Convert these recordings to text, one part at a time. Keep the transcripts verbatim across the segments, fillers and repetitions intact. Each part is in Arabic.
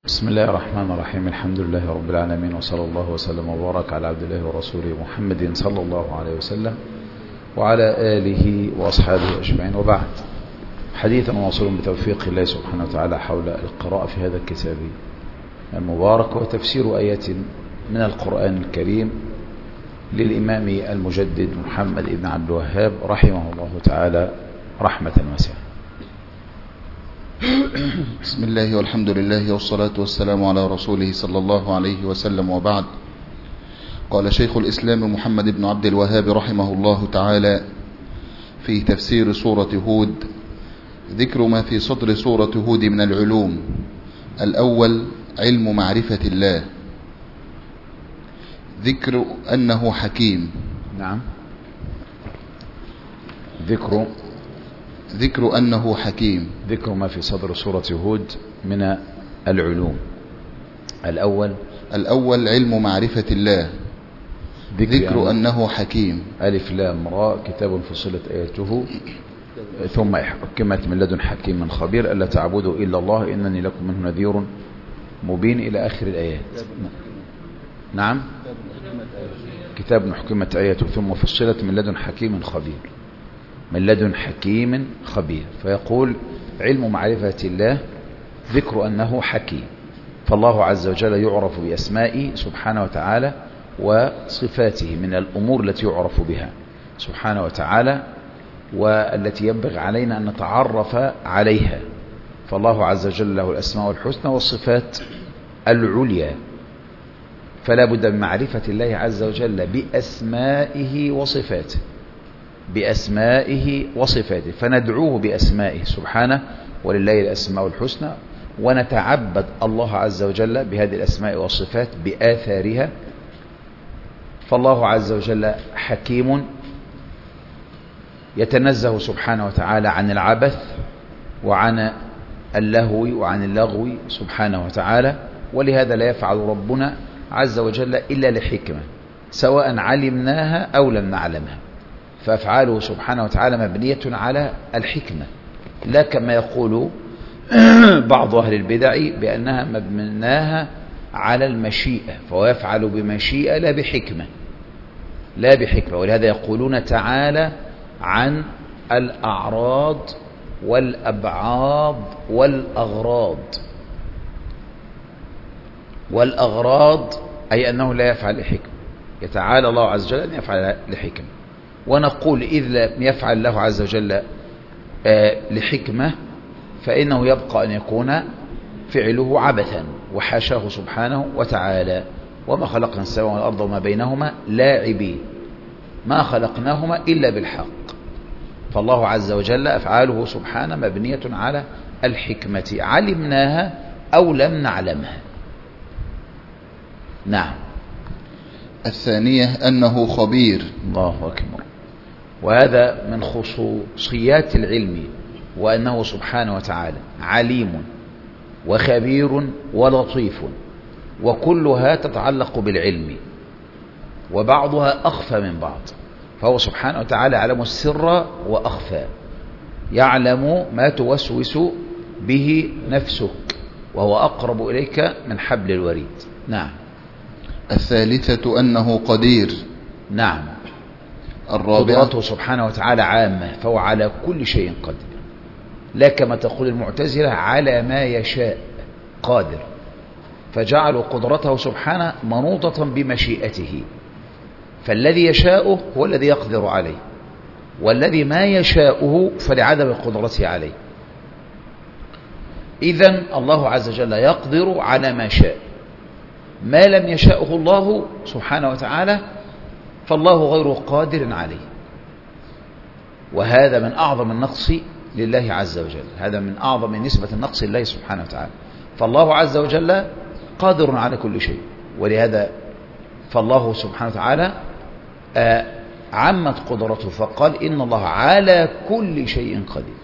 بسم الله الرحمن الرحيم. الحمد لله رب العالمين، وصلى الله وسلم وبارك على عبد الله ورسوله محمد صلى الله عليه وسلم وعلى آله وأصحابه أجمعين، وبعد. حديثا واصل بتوفيق الله سبحانه وتعالى حول القراءة في هذا الكتاب المبارك وتفسير آيات من القرآن الكريم للإمام المجدد محمد بن عبد الوهاب رحمه الله تعالى رحمة واسعة. بسم الله والحمد لله والصلاة والسلام على رسوله صلى الله عليه وسلم، وبعد. قال شيخ الإسلام محمد بن عبد الوهاب رحمه الله تعالى في تفسير سورة هود: ذكر ما في صدر سورة هود من العلوم. الأول علم معرفة الله، ذكر أنه حكيم. نعم، ذكر ذكر أنه حكيم ذكر ما في صدر سورة هود من العلوم. الأول الأول علم معرفة الله، ذكر, ذكر أنه حكيم. ألف لام راء، كتاب فصلت آياته ثم حكمت من لدن حكيم خبير ألا تعبدوا إلا الله إنني لكم منه نذير مبين إلى آخر الآيات. نعم، كتاب حكمت آياته ثم فصلت من لدن حكيم خبير، من لدن حكيم خبير. فيقول علم معرفة الله ذكر أنه حكيم، فالله عز وجل يعرف بأسمائه سبحانه وتعالى وصفاته من الأمور التي يعرف بها سبحانه وتعالى والتي ينبغي علينا أن نتعرف عليها. فالله عز وجل له الأسماء الحسنى والصفات العليا، فلا بد من معرفة الله عز وجل بأسمائه وصفاته بأسمائه وصفاته فندعوه بأسمائه سبحانه، ولله الأسماء الحسنى، ونتعبد الله عز وجل بهذه الأسماء والصفات بآثارها. فالله عز وجل حكيم يتنزه سبحانه وتعالى عن العبث وعن اللهو وعن اللغو سبحانه وتعالى، ولهذا لا يفعل ربنا عز وجل إلا لحكمة، سواء علمناها أو لم نعلمها. فأفعاله سبحانه وتعالى مبنية على الحكمة، لا كما يقول بعض أهل البدع بأنها مبناها على المشيئة، فهو يفعل بمشيئة لا بحكمة لا بحكمة ولهذا يقولون تعالى عن الأعراض والأبعاض والأغراض. والأغراض أي أنه لا يفعل لحكمة، يتعالى الله عز وجل أن يفعل لحكمة. ونقول إذ لم يفعل الله عز وجل لحكمة فإنه يبقى أن يكون فعله عبثا، وحاشاه سبحانه وتعالى: وما خلقنا السماء والأرض وما بينهما لاعبين، ما خلقناهما إلا بالحق. فالله عز وجل أفعاله سبحانه مبنية على الحكمة، علمناها أو لم نعلمها. نعم. الثانية أنه خبير. الله أكبر. وهذا من خصوصيات العلم، وأنه سبحانه وتعالى عليم وخبير ولطيف، وكلها تتعلق بالعلم، وبعضها أخفى من بعض. فهو سبحانه وتعالى يعلم السر وأخفى، يعلم ما توسوس به نفسك، وهو أقرب إليك من حبل الوريد. نعم. الثالثة أنه قدير. نعم. الرابعة قدرته سبحانه وتعالى عامة، فهو على كل شيء قدير، لا كما تقول المعتزلة على ما يشاء قادر، فجعلوا قدرته سبحانه منوطة بمشيئته، فالذي يشاءه هو الذي يقدر عليه، والذي ما يشاءه فلعدم قدرته عليه. إذن الله عز وجل يقدر على ما شاء، ما لم يشاءه الله سبحانه وتعالى فالله غير قادر عليه. وهذا من أعظم النقص لله عز وجل، هذا من أعظم نسبة النقص لله سبحانه وتعالى. فالله عز وجل قادر على كل شيء، ولهذا فالله سبحانه وتعالى عمت قدرته فقال إن الله على كل شيء قدير.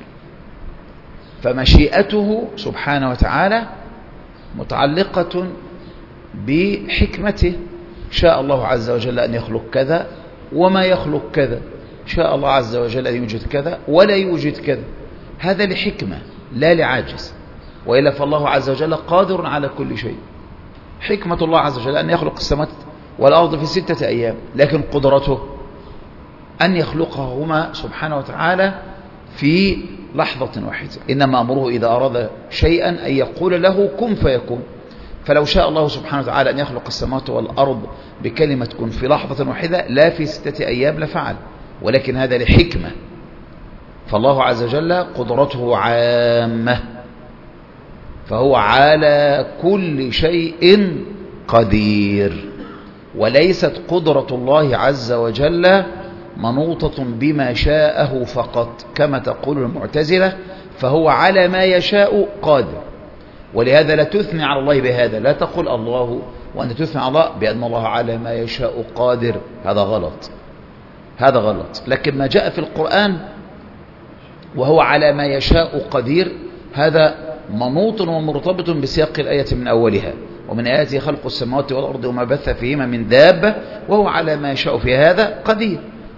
فمشيئته سبحانه وتعالى متعلقة بحكمته، شاء الله عز وجل أن يخلق كذا وما يخلق كذا، شاء الله عز وجل أن يوجد كذا ولا يوجد كذا، هذا لحكمة لا لعاجز. وإلا فالله عز وجل قادر على كل شيء. حكمة الله عز وجل أن يخلق السماوات والأرض في ستة أيام، لكن قدرته أن يخلقهما سبحانه وتعالى في لحظة واحدة. إنما أمره إذا أراد شيئا أن يقول له كن فيكون. فلو شاء الله سبحانه وتعالى أن يخلق السماوات والأرض بكلمة كن في لحظة واحدة لا في ستة أيام لفعل، ولكن هذا لحكمة. فالله عز وجل قدرته عامة، فهو على كل شيء قدير، وليست قدرة الله عز وجل منوطة بما شاءه فقط كما تقول المعتزلة، فهو على ما يشاء قادر. ولهذا لا تثني على الله بهذا، لا تقول الله وأن تثني على الله بأن الله على ما يشاء قادر، هذا غلط، هذا غلط. لكن ما جاء في القرآن وهو على ما يشاء قدير هذا منوط ومرتبط بسياق الآية من أولها، ومن آياته خلق السماوات والأرض وما بث فيهما من دابة وهو على ما يشاء في هذا قدير.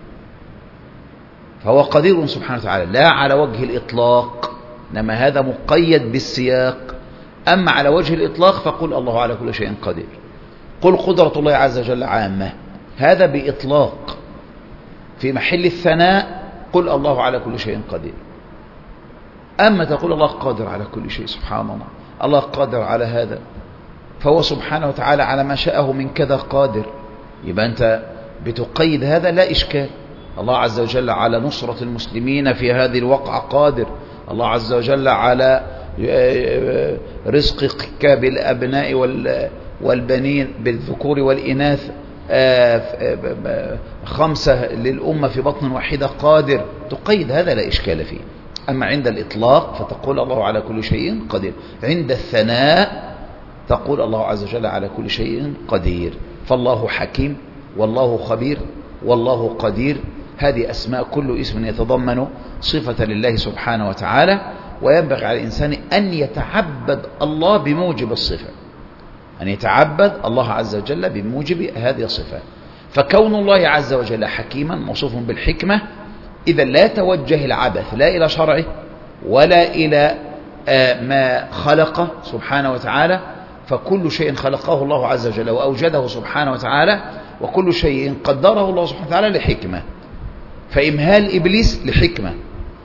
فهو قدير سبحانه وتعالى لا على وجه الإطلاق، إنما هذا مقيد بالسياق. أما على وجه الإطلاق فقل الله على كل شيء قدير. قل قدرة الله عز وجل عامة، هذا بإطلاق. في محل الثناء قل الله على كل شيء قدير. أما تقول الله قادر على كل شيء، سبحان الله، الله قادر على هذا، فهو سبحانه وتعالى على ما شاءه من كذا قادر، يبقى أنت بتقيد هذا لا إشكال. الله عز وجل على نصرة المسلمين في هذه الوقعة قادر، الله عز وجل على رزقك بالأبناء والبنين بالذكور والإناث خمسة للأمة في بطن واحدة قادر، تقيد هذا لا إشكال فيه. أما عند الإطلاق فتقول الله على كل شيء قدير، عند الثناء تقول الله عز وجل على كل شيء قدير. فالله حكيم والله خبير والله قدير، هذه أسماء كل اسم يتضمن صفة لله سبحانه وتعالى، وينبغي على الإنسان أن يتعبد الله بموجب الصفة، أن يتعبد الله عز وجل بموجب هذه الصفة. فكون الله عز وجل حكيما موصوف بالحكمة، إذا لا توجه العبث لا إلى شرعه ولا إلى ما خلقه سبحانه وتعالى، فكل شيء خلقه الله عز وجل وأوجده سبحانه وتعالى، وكل شيء قدره الله سبحانه وتعالى لحكمة. فإمهال إبليس لحكمة،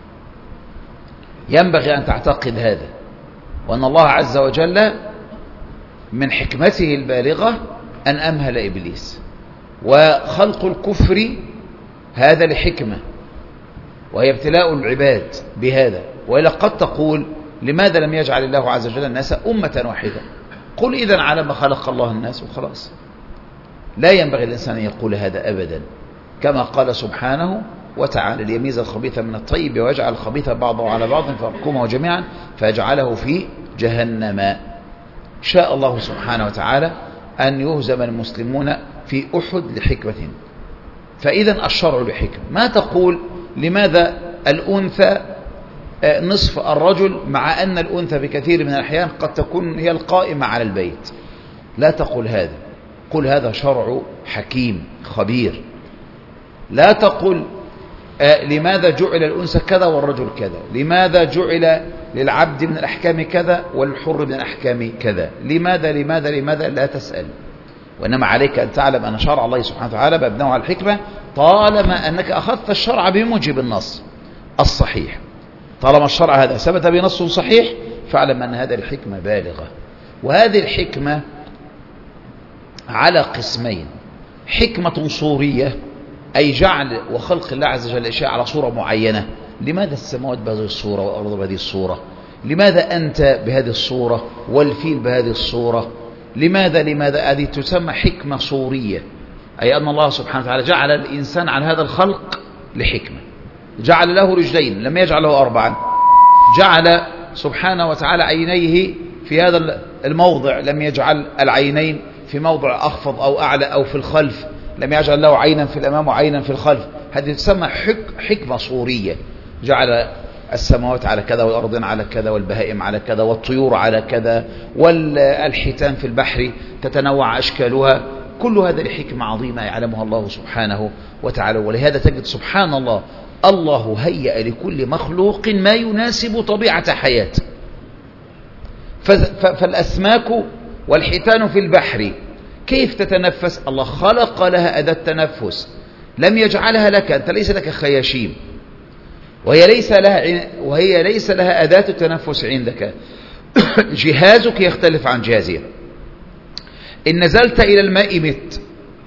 ينبغي أن تعتقد هذا، وأن الله عز وجل من حكمته البالغة أن أمهل إبليس. وخلق الكفر هذا لحكمة، وهي ابتلاء العباد بهذا. وإلا قد تقول لماذا لم يجعل الله عز وجل الناس أمة واحدة؟ قل إذن على ما خلق الله الناس وخلاص. لا ينبغي الإنسان أن يقول هذا أبدا، كما قال سبحانه وتعالى ليميز الخبيث من الطيب ويجعل الخبيث بعضه على بعض فيحكمه جميعا فيجعله في جهنم. شاء الله سبحانه وتعالى أن يهزم المسلمون في أحد لحكمة. فإذا الشرع لحكمة. ما تقول لماذا الأنثى نصف الرجل مع أن الأنثى بكثير من الأحيان قد تكون هي القائمة على البيت؟ لا تقول هذا، قل هذا شرع حكيم خبير. لا تقل لماذا جعل الأنثى كذا والرجل كذا، لماذا جعل للعبد من الأحكام كذا والحر من الأحكام كذا، لماذا لماذا لماذا لا تسأل. وإنما عليك أن تعلم أن شرع الله سبحانه وتعالى مبناه على الحكمة، طالما أنك أخذت الشرع بموجب النص الصحيح. طالما الشرع هذا ثبت بنص صحيح فاعلم أن هذه الحكمة بالغة. وهذه الحكمة على قسمين: حكمة صورية، أي جعل وخلق الله عز وجل الأشياء على صورة معينة. لماذا السماوات بهذه الصورة والأرض بهذه الصورة؟ لماذا أنت بهذه الصورة والفيل بهذه الصورة؟ لماذا لماذا هذه تسمى حكمة صورية، أي أن الله سبحانه وتعالى جعل الإنسان على هذا الخلق لحكمة. جعل له رجلين لم يجعل له أربعا، جعل سبحانه وتعالى عينيه في هذا الموضع لم يجعل العينين في موضع أخفض أو أعلى أو في الخلف، لم يجعل له عينا في الأمام وعينا في الخلف. هذه تسمى حك حكمة صورية. جعل السماوات على كذا والأرضين على كذا والبهائم على كذا والطيور على كذا والحيتان في البحر تتنوع أشكالها. كل هذا لحكمة عظيمة يعلمها الله سبحانه وتعالى. ولهذا تجد سبحان الله الله هيأ لكل مخلوق ما يناسب طبيعة حياته. فالأسماك والحيتان في البحر كيف تتنفس؟ الله خلق لها أداة تنفس، لم يجعلها لك، أنت ليس لك خياشيم، وهي ليس لها وهي ليس لها أداة التنفس عندك. جهازك يختلف عن جهازها. إن نزلت إلى الماء مت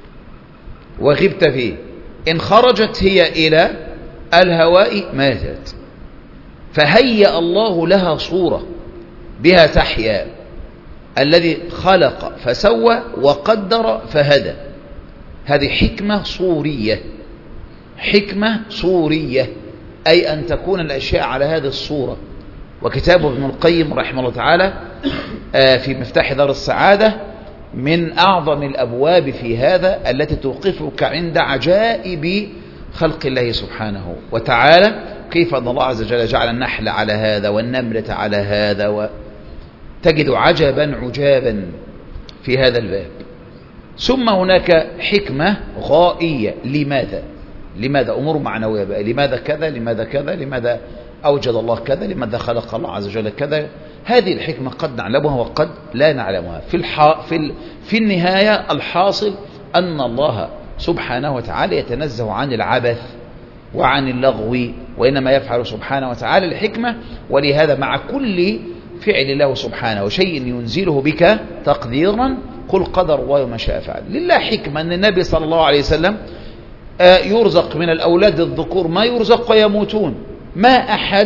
وغبت فيه، إن خرجت هي إلى الهواء ماتت. فهيأ الله لها صورة بها تحيا، الذي خلق فسوى وقدر فهدى. هذه حكمة صورية، حكمة صورية، أي أن تكون الأشياء على هذه الصورة. وكتاب ابن القيم رحمه الله تعالى في مفتاح دار السعادة من أعظم الأبواب في هذا، التي توقفك عند عجائب خلق الله سبحانه وتعالى، كيف أن الله عز وجل جعل النحل على هذا والنملة على هذا، وتجد عجبا عجابا في هذا الباب. ثم هناك حكمة غائية. لماذا؟ لماذا؟ أمور معنوية بقى. لماذا كذا؟ لماذا كذا؟ لماذا أوجد الله كذا؟ لماذا خلق الله عز وجل كذا؟ هذه الحكمة قد نعلمها وقد لا نعلمها. في, الح... في, ال... في النهاية الحاصل أن الله سبحانه وتعالى يتنزه عن العبث وعن اللغو، وإنما يفعل سبحانه وتعالى الحكمة. ولهذا مع كل فعل الله سبحانه وشيء ينزله بك تقديرا قل قدر الله ما شاء فعل. لله حكمة أن النبي صلى الله عليه وسلم يرزق من الأولاد الذكور ما يرزق ويموتون. ما أحد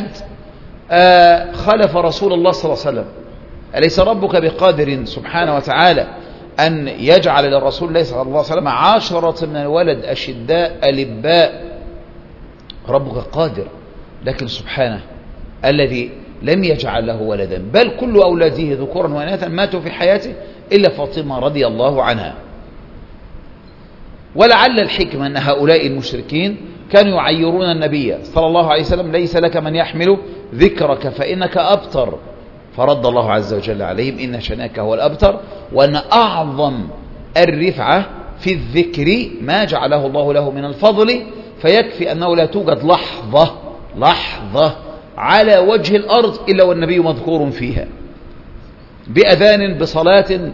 خلف رسول الله صلى الله عليه وسلم. أليس ربك بقادر سبحانه وتعالى أن يجعل للرسول الله صلى الله عليه وسلم عشرة من الولد أشداء ألباء؟ ربك قادر، لكن سبحانه الذي لم يجعل له ولدا، بل كل أولاده ذكورا وإناثا ماتوا في حياته إلا فاطمة رضي الله عنها. ولعل الحكمة أن هؤلاء المشركين كانوا يعيرون النبي صلى الله عليه وسلم: ليس لك من يحمل ذكرك فإنك أبتر. فرد الله عز وجل عليهم: إن شناك هو الأبتر، وأن أعظم الرفعة في الذكر ما جعله الله له من الفضل، فيكفي أنه لا توجد لحظة لحظة على وجه الأرض إلا والنبي مذكور فيها، بأذان، بصلاة،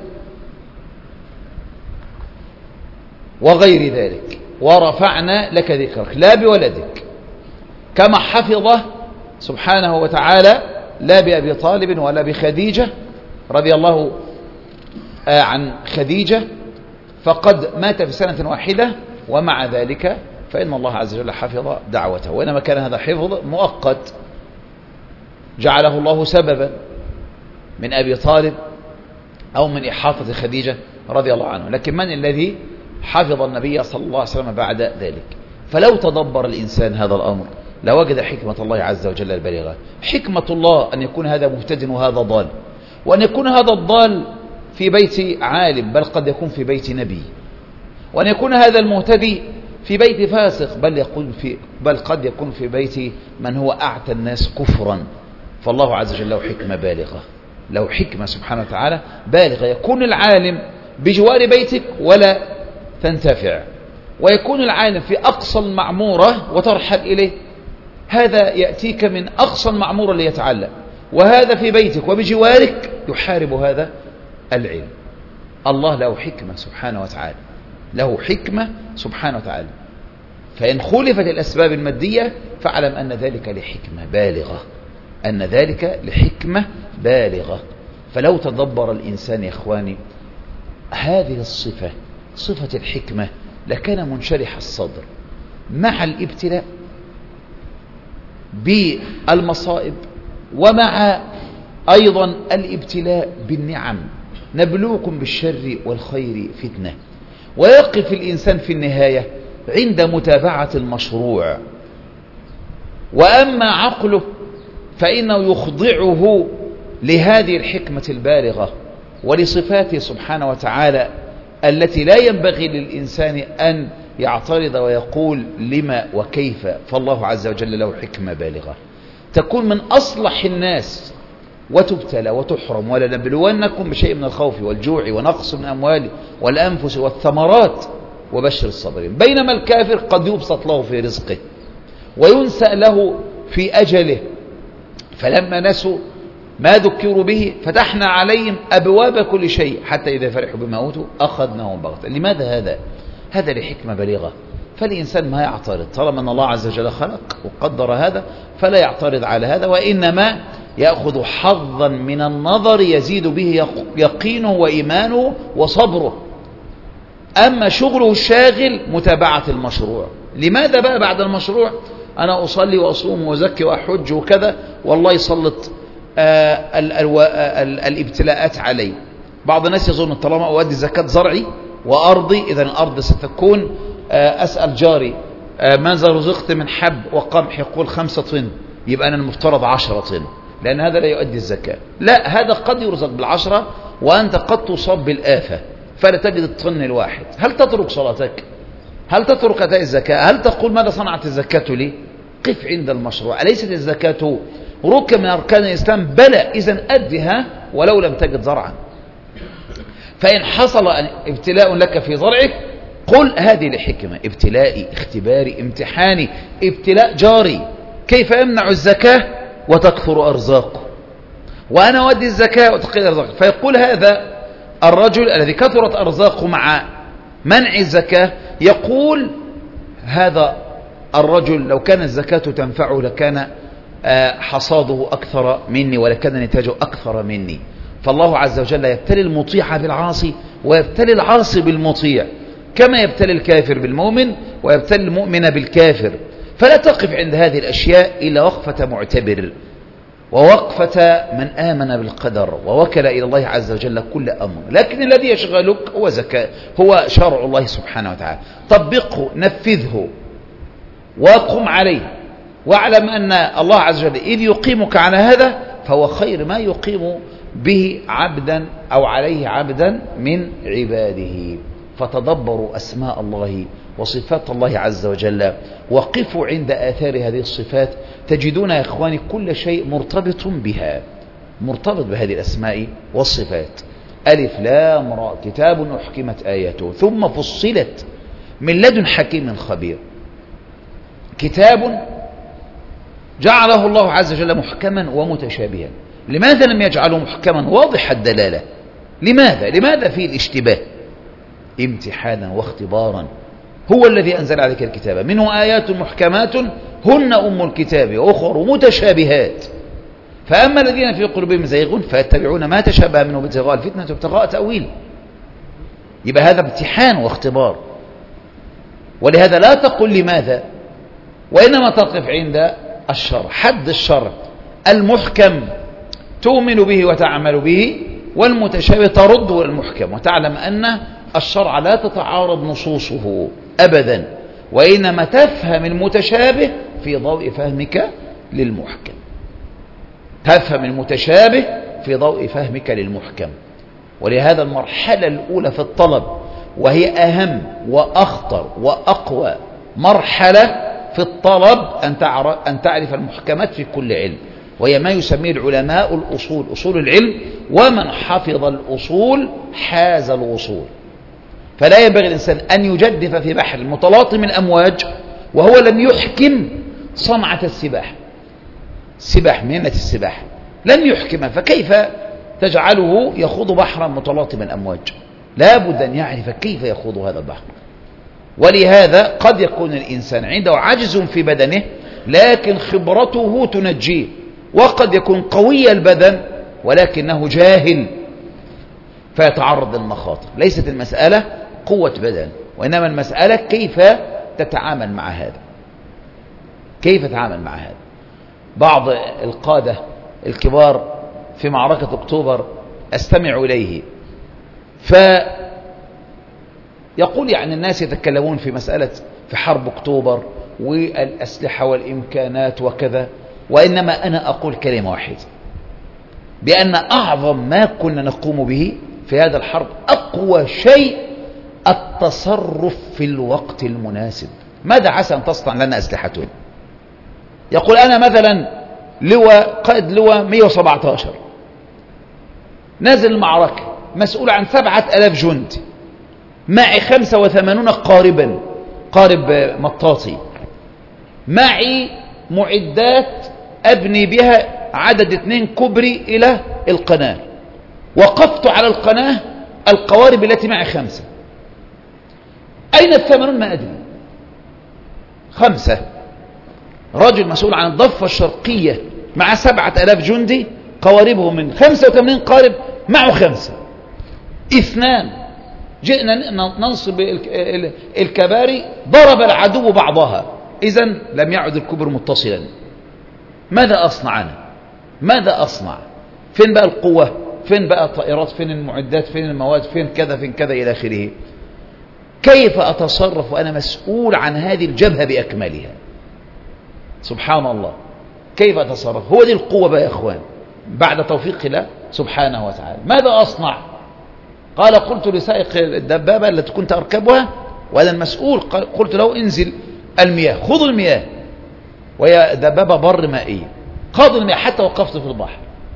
وغير ذلك. ورفعنا لك ذكرك، لا بولدك، كما حفظ سبحانه وتعالى لا بأبي طالب ولا بخديجة رضي الله عن خديجة، فقد مات في سنة واحدة، ومع ذلك فإن الله عز وجل حفظ دعوته. وإنما كان هذا حفظ مؤقت جعله الله سببا من أبي طالب أو من إحاطة خديجة رضي الله عنه، لكن من الذي حفظ النبي صلى الله عليه وسلم بعد ذلك؟ فلو تدبر الإنسان هذا الأمر لوجد حكمة الله عز وجل البالغة. حكمة الله أن يكون هذا مهتد وهذا ضال، وأن يكون هذا الضال في بيت عالم، بل قد يكون في بيت نبي، وأن يكون هذا المهتدي في بيت فاسق، بل, يكون في بل قد يكون في بيت من هو أعتى الناس كفرا. فالله عز وجل له حكمة بالغة، له حكمة سبحانه وتعالى بالغة. يكون العالم بجوار بيتك ولا تنتفع، ويكون العالم في أقصى المعمورة وترحل إليه. هذا يأتيك من أقصى المعمورة ليتعلم، وهذا في بيتك وبجوارك يحارب هذا العلم. الله له حكمة سبحانه وتعالى، له حكمة سبحانه وتعالى. فإن خلفت الأسباب المادية فاعلم أن ذلك لحكمة بالغة، أن ذلك لحكمة بالغة. فلو تدبر الإنسان يا إخواني هذه الصفة، صفة الحكمة، لكان منشرح الصدر مع الابتلاء بالمصائب، ومع أيضا الابتلاء بالنعم. نبلوكم بالشر والخير فتنة. ويقف الإنسان في النهاية عند متابعة المشروع. وأما عقله فإنه يخضعه لهذه الحكمة البالغة ولصفاته سبحانه وتعالى التي لا ينبغي للإنسان أن يعترض ويقول لما وكيف. فالله عز وجل له حكمة بالغة. تكون من أصلح الناس وتبتلى وتحرم. ولنبلونكم بشيء من الخوف والجوع ونقص من الأموال والأنفس والثمرات وبشر الصابرين. بينما الكافر قد يبسط له في رزقه وينسأ له في أجله. فلما نسوا ما ذكروا به فتحنا عليهم أبواب كل شيء حتى إذا فرحوا بما أوتوا أخذناهم بغتة. لماذا هذا؟ هذا لحكمة بليغة. فالإنسان ما يعترض طالما أن الله عز وجل خلق وقدر هذا، فلا يعترض على هذا، وإنما يأخذ حظا من النظر يزيد به يقينه وإيمانه وصبره. أما شغله الشاغل متابعة المشروع. لماذا بقى بعد المشروع أنا أصلي وأصوم وأزكي وأحج وكذا والله يسلط آه ال ال ال الابتلاءات علي؟ بعض الناس يظن طالما أؤدي زكاة زرعي وأرضي إذن الأرض ستكون آه أسأل جاري آه ماذا رزقت من حب وقمح، يقول خمسة طن، يبقى أنا المفترض عشرة طن، لأن هذا لا يؤدي الزكاة. لا، هذا قد يرزق بالعشرة وأنت قد تصاب بالآفة فلا تجد الطن الواحد. هل تترك صلاتك؟ هل تترك أداء الزكاة؟ هل تقول ماذا صنعت الزكاة لي؟ قف عند المشروع. أليست الزكاة ركن من أركان الإسلام؟ بلى، إذن أدها ولو لم تجد زرعا. فإن حصل ابتلاء لك في زرعك قل هذه لحكمة، ابتلائي، اختباري، امتحاني، ابتلاء جاري، كيف يمنع الزكاة وتكثر أرزاقه، وأنا أودي الزكاة وتقل أرزاقه. فيقول هذا الرجل الذي كثرت أرزاقه مع منع الزكاة، يقول هذا الرجل لو كان الزكاة تنفعه لكان حصاده أكثر مني ولكان نتاجه أكثر مني. فالله عز وجل يبتلي المطيع بالعاصي ويبتلي العاصي بالمطيع، كما يبتلي الكافر بالمؤمن ويبتلي المؤمن بالكافر. فلا تقف عند هذه الأشياء إلا وقفة معتبر ووقفة من آمن بالقدر ووكل إلى الله عز وجل كل أمر. لكن الذي يشغلك هو زكاة، هو شرع الله سبحانه وتعالى. طبقه، نفذه، وقم عليه، واعلم أن الله عز وجل إذ يقيمك على هذا فهو خير ما يقيم به عبدا أو عليه عبدا من عباده. فتدبروا أسماء الله وصفات الله عز وجل، وقفوا عند آثار هذه الصفات، تجدون يا إخواني كل شيء مرتبط بها، مرتبط بهذه الأسماء والصفات. ألف لام را كتاب أحكمت آياته ثم فصلت من لدن حكيم خبير. كتاب جعله الله عز وجل محكما ومتشابها. لماذا لم يجعله محكما واضح الدلالة؟ لماذا؟ لماذا فيه الاشتباه؟ امتحانا واختبارا. هو الذي أنزل عليك الكتاب منه آيات محكمات هن أم الكتاب وأخر متشابهات. فأما الذين في قلوبهم زيغ فيتبعون ما تشابه منه ابتغاء الفتنة وابتغاء تأويل. يبقى هذا امتحان واختبار. ولهذا لا تقل لماذا، وإنما تقف عند الشرع، حد الشرع. المحكم تؤمن به وتعمل به، والمتشابه ترد المحكم وتعلم أن الشرع لا تتعارض نصوصه أبدا، وإنما تفهم المتشابه في ضوء فهمك للمحكم. تفهم المتشابه في ضوء فهمك للمحكم. ولهذا المرحلة الأولى في الطلب، وهي أهم وأخطر وأقوى مرحلة في الطلب، أن تعرف المحكمات في كل علم، وهي ما يسميه العلماء الأصول، أصول العلم. ومن حفظ الأصول حاز الوصول. فلا ينبغي الإنسان أن يجدف في بحر المتلاطم الأمواج وهو لم يحكم صنعة السباحة. السباح، مهنة السباحة لم يحكمها، فكيف تجعله يخوض بحرا متلاطم الأمواج؟ لا بد أن يعرف كيف يخوض هذا البحر. ولهذا قد يكون الإنسان عنده عجز في بدنه لكن خبرته تنجيه، وقد يكون قوي البدن ولكنه جاهل فيتعرض للمخاطر. ليست المسألة قوة بدن، وإنما المسألة كيف تتعامل مع هذا، كيف تتعامل مع هذا. بعض القادة الكبار في معركة أكتوبر أستمع إليه فيقول يعني الناس يتكلمون في مسألة في حرب أكتوبر والأسلحة والإمكانات وكذا، وإنما أنا أقول كلمة واحدة، بأن أعظم ما كنا نقوم به في هذا الحرب أقوى شيء التصرف في الوقت المناسب. ماذا عسى أن تصنع لنا أسلحتنا؟ يقول أنا مثلا لواء قائد لواء مئة وسبعة عشر نازل المعركة مسؤول عن سبعة ألاف جندي، معي خمسة وثمانون قاربا، قارب مطاطي، معي معدات أبني بها عدد اثنين كبري إلى القناة، وقفت على القناة، القوارب التي معي خمسة. أين الثمانون؟ ما أدري. خمسة، رجل مسؤول عن الضفة الشرقية مع سبعة آلاف جندي، قواربه من خمسة وثمانين قارب، معه خمسة. اثنان، جئنا ننصب الكباري، ضرب العدو بعضها، إذن لم يعد الكبر متصلا. ماذا أصنع أنا؟ ماذا أصنع؟ فين بقى القوة؟ فين بقى الطائرات؟ فين المعدات؟ فين المواد؟ فين كذا فين كذا إلى آخره؟ كيف أتصرف وأنا مسؤول عن هذه الجبهة بأكملها؟ سبحان الله، كيف أتصرف؟ هو دي القوة بقى يا إخوان بعد توفيق الله سبحانه وتعالى. ماذا أصنع؟ قال قلت لسائق الدبابة التي كنت أركبها وأنا المسؤول، قلت له انزل المياه، خذ المياه، وهي دبابة بر مائية، خذ المياه حتى وقفت في البحر،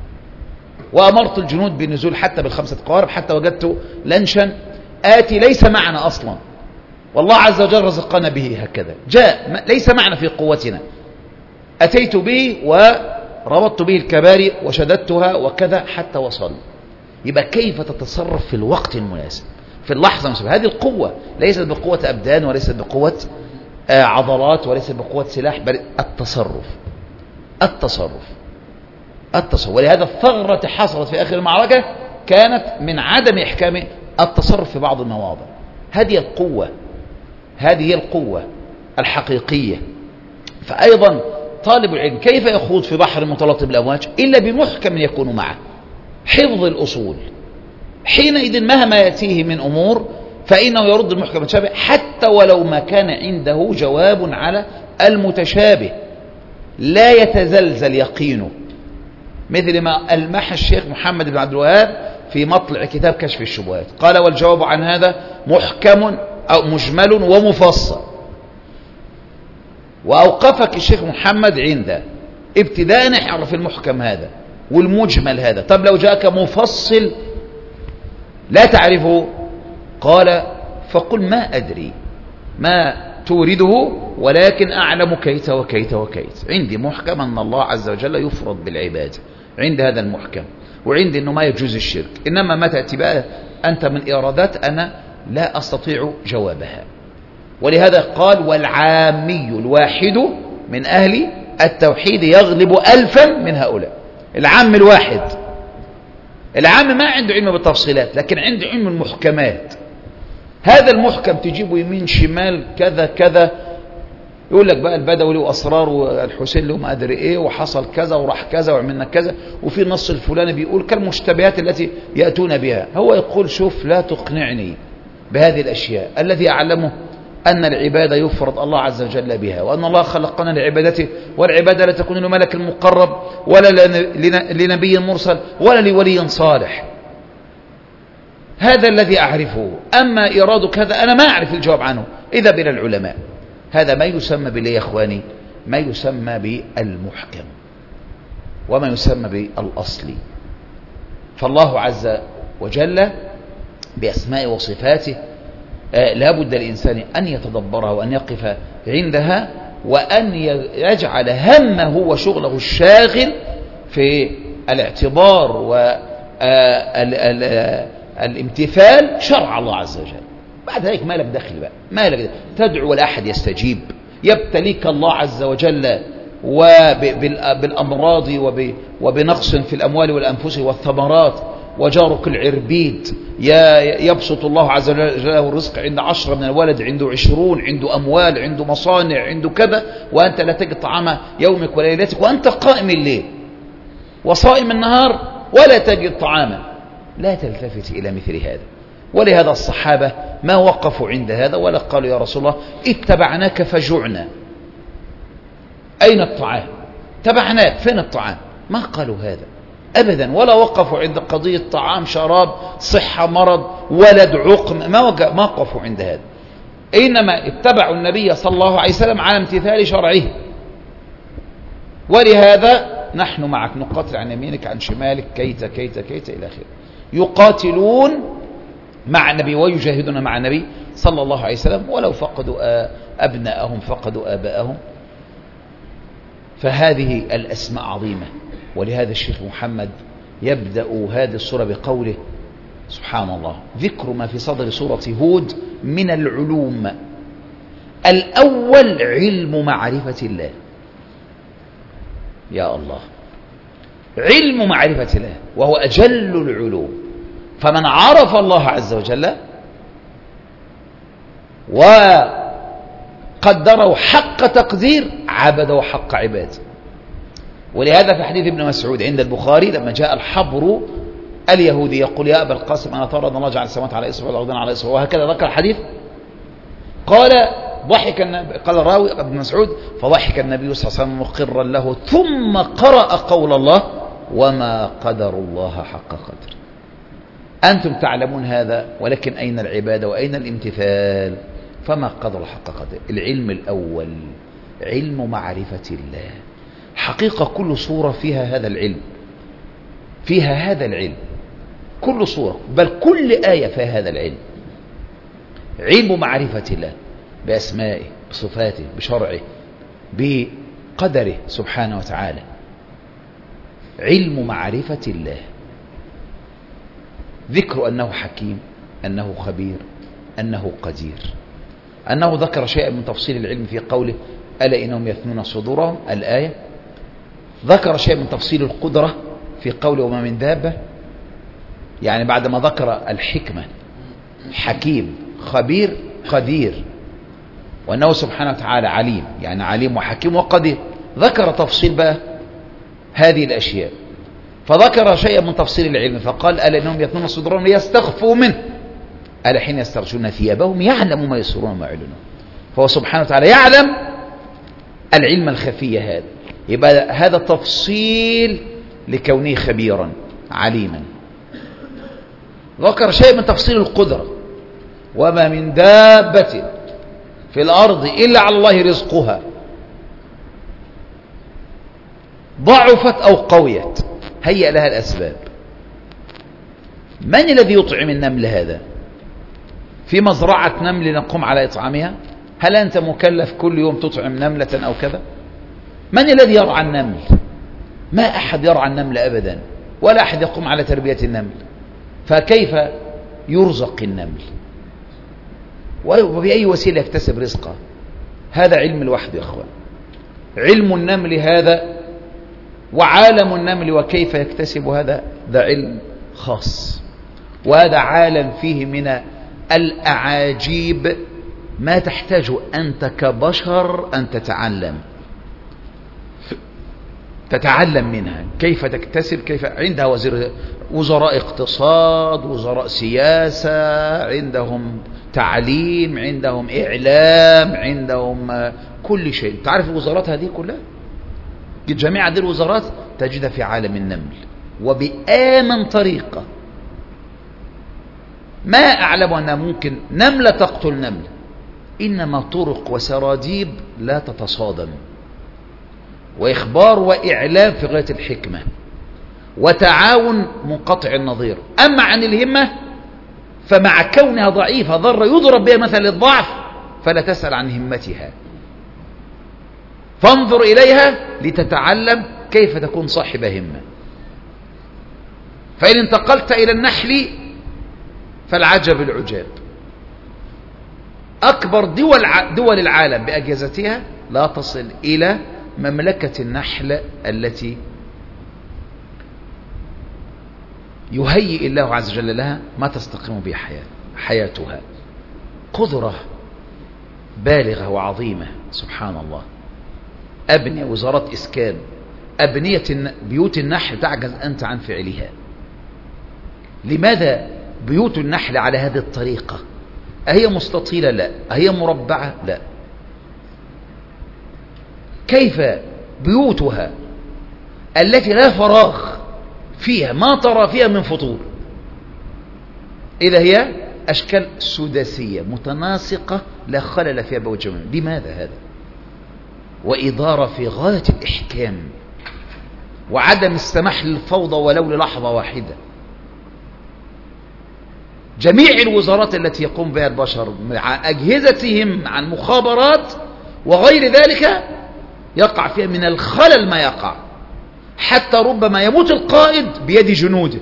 وأمرت الجنود بالنزول حتى بالخمسة قوارب، حتى وجدت لنشا آتي ليس معنا أصلا، والله عز وجل رزقنا به هكذا، جاء ليس معنا في قوتنا، أتيت به وربطت به الكباري وشددتها وكذا حتى وصل. يبقى كيف تتصرف في الوقت المناسب في اللحظة المناسبة؟ هذه القوة ليست بقوة أبدان، وليست بقوة عضلات، وليست بقوة سلاح، بل التصرف التصرف التصرف ولهذا الثغرة حصلت في آخر المعركة كانت من عدم إحكام التصرف في بعض المواضع. هذه القوة، هذه القوة الحقيقية. فأيضا طالب العلم كيف يخوض في بحر متلاطم الأمواج إلا بمحكم يكون معه، حفظ الأصول. حينئذ مهما يأتيه من أمور فإنه يرد المحكم المتشابه، حتى ولو ما كان عنده جواب على المتشابه، لا يتزلزل يقينه، مثل ما ألمح الشيخ محمد بن عبد الوهاب في مطلع كتاب كشف الشبهات، قال والجواب عن هذا محكم أو مجمل ومفصل. وأوقفك الشيخ محمد عند ابتداء نعرف المحكم هذا والمجمل هذا. طب لو جاءك مفصل لا تعرفه، قال فقل ما أدري ما تورده، ولكن أعلم كيت وكيت وكيت. عندي محكم أن الله عز وجل يفرض بالعباد، عند هذا المحكم، وعندي أنه ما يجوز الشرك. إنما ما تأتي بقى أنت من إرادات أنا لا أستطيع جوابها. ولهذا قال والعامي الواحد من أهل التوحيد يغلب ألفا من هؤلاء. العام الواحد، العام ما عنده علم بالتفصيلات، لكن عنده علم المحكمات. هذا المحكم تجيبه يمين شمال كذا كذا، يقول لك بقى البدوي له أسرار والحسين له ما أدري إيه، وحصل كذا وراح كذا وعملنا كذا، وفي النص الفلاني بيقول كالمشتبهات التي يأتون بها. هو يقول شوف لا تقنعني بهذه الأشياء، الذي أعلمه أن العبادة يفرض الله عز وجل بها، وأن الله خلقنا لعبادته، والعبادة لا تكون لملك المقرب ولا لنبي مرسل ولا لولي صالح. هذا الذي أعرفه. أما إرادك هذا أنا ما أعرف الجواب عنه، إذا بنا العلماء. هذا ما يسمى بالله يا إخواني، ما يسمى بالمحكم، وما يسمى بالأصلي. فالله عز وجل بأسماء وصفاته آه لا بد الإنسان أن يتدبرها وأن يقف عندها، وأن يجعل همه وشغله الشاغل في الاعتبار والامتثال شرع الله عز وجل. بعد ذلك ما لك دخل بقى، ما لك دخل. تدعو لأحد يستجيب، يبتليك الله عز وجل وبالأمراض وبنقص في الأموال والأنفس والثمرات، وجارك العربيد يبسط الله عز وجل له الرزق، عند عشرة من الولد عنده عشرون، عنده أموال، عنده مصانع، عنده كذا، وأنت لا تجد طعام يومك وليلتك، وأنت قائم الليل وصائم النهار ولا تجد طعاما. لا تلتفت إلى مثل هذا. ولهذا الصحابة ما وقفوا عند هذا ولا قالوا يا رسول الله اتبعناك فجعنا، أين الطعام؟ تبعناك، فين الطعام؟ ما قالوا هذا أبدا، ولا وقفوا عند قضية طعام شراب صحة مرض ولد عقم، ما, ما وقفوا عند هذا. إنما اتبعوا النبي صلى الله عليه وسلم على امتثال شرعه. ولهذا نحن معك نقاتل عن يمينك عن شمالك كيت كيت كيت إلى آخره. يقاتلون مع النبي ويجاهدون مع النبي صلى الله عليه وسلم، ولو فقدوا أبناءهم فقدوا آباءهم. فهذه الأسماء عظيمة، ولهذا الشيخ محمد يبدأ هذه السورة بقوله سبحان الله: ذكر ما في صدر سورة هود من العلوم. الأول علم معرفة الله. يا الله، علم معرفة الله وهو أجل العلوم. فمن عرف الله عز وجل وقدره حق تقدير عبده حق عباده. ولهذا في حديث ابن مسعود عند البخاري لما جاء الحبر اليهودي يقول: يا أبا القاسم أنا ترى أن الله جعل السماوات على إصبع والأرضين على إصبع، وهكذا ذكر الحديث. قال ضحك النبي، قال الراوي ابن مسعود: فضحك النبي صلى الله عليه وسلم مقرا له ثم قرأ قول الله: وما قدر الله حق قدر. أنتم تعلمون هذا، ولكن أين العبادة وأين الامتثال؟ فما قدر حق قدر. العلم الأول علم معرفة الله. حقيقة كل صورة فيها هذا العلم، فيها هذا العلم، كل صورة بل كل آية فيها هذا العلم. علم معرفة الله بأسمائه بصفاته بشرعه بقدره سبحانه وتعالى. علم معرفة الله، ذكر أنه حكيم، أنه خبير، أنه قدير، أنه ذكر شيئا من تفصيل العلم في قوله: ألا إنهم يثنون صدورهم، الآية. ذكر شيئا من تفصيل القدرة في قوله: وما من دابة، يعني بعدما ذكر الحكمة حكيم خبير قدير، وأنه سبحانه وتعالى عليم، يعني عليم وحكيم وقدير، ذكر تفصيل بقى هذه الأشياء. فذكر شيئا من تفصيل العلم فقال: ألا إنهم يثنون صدورهم ليستخفوا منه، ألا حين يستغشون ثيابهم يعلم ما يسرون وما يعلنون. فهو سبحانه وتعالى يعلم العلم الخفي هذا. يبقى هذا تفصيل لكونه خبيرا عليما. ذكر شيء من تفصيل القدرة: وما من دابة في الأرض إلا على الله رزقها ضعفت أو قويت هيأ لها الأسباب. من الذي يطعم النمل هذا؟ في مزرعة نمل نقوم على إطعامها؟ هل أنت مكلف كل يوم تطعم نملة أو كذا؟ من الذي يرعى النمل؟ ما أحد يرعى النمل أبدا، ولا أحد يقوم على تربية النمل. فكيف يرزق النمل؟ وبأي وسيلة يكتسب رزقه؟ هذا علم الوحد يا أخوان. علم النمل هذا وعالم النمل وكيف يكتسب هذا، ده علم خاص، وهذا عالم فيه من الأعاجيب ما تحتاج أنت كبشر أن تتعلم تتعلم منها كيف تكتسب. كيف عندها وزير وزراء اقتصاد، وزراء سياسة، عندهم تعليم، عندهم إعلام، عندهم كل شيء. تعرف الوزارات هذه كلها، جميع هذه الوزارات تجدها في عالم النمل وبآمن طريقة. ما أعلم أنها ممكن نملة تقتل نملة، إنما طرق وسراديب لا تتصادم، وإخبار وإعلام في غاية الحكمة، وتعاون منقطع النظير. أما عن الهمة فمع كونها ضعيفة ضر يضرب بها مثل الضعف، فلا تسأل عن همتها، فانظر إليها لتتعلم كيف تكون صاحب همة. فإن انتقلت إلى النحل فالعجب العجاب. أكبر دول دول العالم بأجهزتها لا تصل إلى مملكة النحل التي يهيئ الله عز وجل لها ما تستقيم به حياتها. قدرة بالغة وعظيمة سبحان الله. أبنية وزارات إسكان، أبنية بيوت النحل تعجز أنت عن فعلها. لماذا بيوت النحل على هذه الطريقة؟ أهي مستطيلة؟ لا. أهي مربعة؟ لا. كيف بيوتها التي لا فراغ فيها، ما ترى فيها من فطور، إذا هي أشكال سداسية متناسقة لا خلل فيها بوجه. لماذا هذا؟ وإدارة في غاية الإحكام وعدم السماح للفوضى ولو للحظة واحدة. جميع الوزارات التي يقوم بها البشر مع أجهزتهم عن مخابرات وغير ذلك يقع فيها من الخلل ما يقع، حتى ربما يموت القائد بيد جنوده،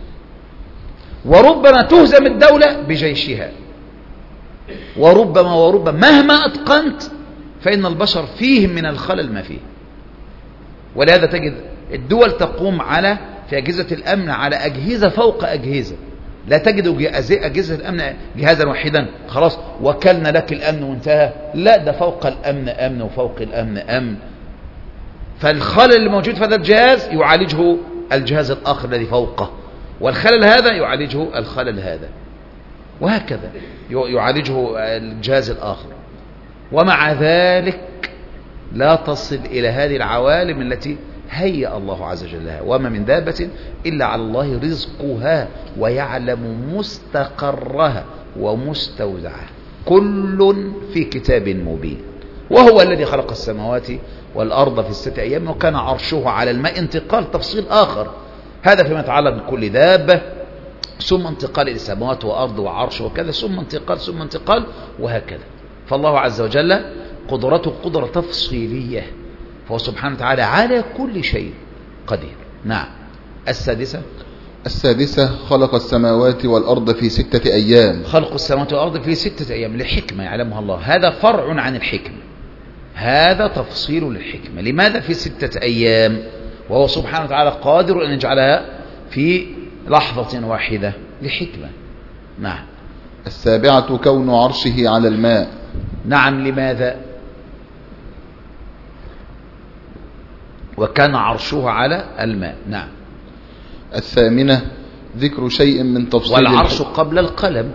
وربما تهزم الدولة بجيشها، وربما وربما مهما أتقنت فإن البشر فيهم من الخلل ما فيه. ولهذا تجد الدول تقوم على في أجهزة الأمن على أجهزة فوق أجهزة. لا تجد أجهزة الأمن جهازا واحدا خلاص وكلنا لك الأمن وانتهى، لا، ده فوق الأمن أمن وفوق الأمن أمن. فالخلل اللي موجود في هذا الجهاز يعالجه الجهاز الآخر الذي فوقه، والخلل هذا يعالجه الخلل هذا، وهكذا يعالجه الجهاز الآخر. ومع ذلك لا تصل إلى هذه العوالم التي هيأ الله عز وجل لها. وما من دابة إلا على الله رزقها ويعلم مستقرها ومستودعها، كل في كتاب مبين. وهو الذي خلق السماوات والأرض في ستة أيام وكان عرشه على الماء. انتقال تفصيل آخر، هذا فيما يتعلق بكل دابة، ثم انتقال إلى السماوات وأرض وعرش وكذا، ثم انتقال ثم انتقال وهكذا. فالله عز وجل قدرته قدرة تفصيلية، فهو سبحانه وتعالى على كل شيء قدير. نعم. السادسة السادسة خلق السماوات والأرض في ستة أيام. خلق السماوات والأرض في ستة أيام لحكمة يعلمها الله. هذا فرع عن الحكمة، هذا تفصيل للحكمة. لماذا في ستة أيام وهو سبحانه وتعالى قادر أن يجعلها في لحظة واحدة؟ لحكمة. نعم. السابعة كون عرشه على الماء. نعم. لماذا؟ وكان عرشه على الماء. نعم. الثامنة ذكر شيء من تفصيل والعرش قبل القلم.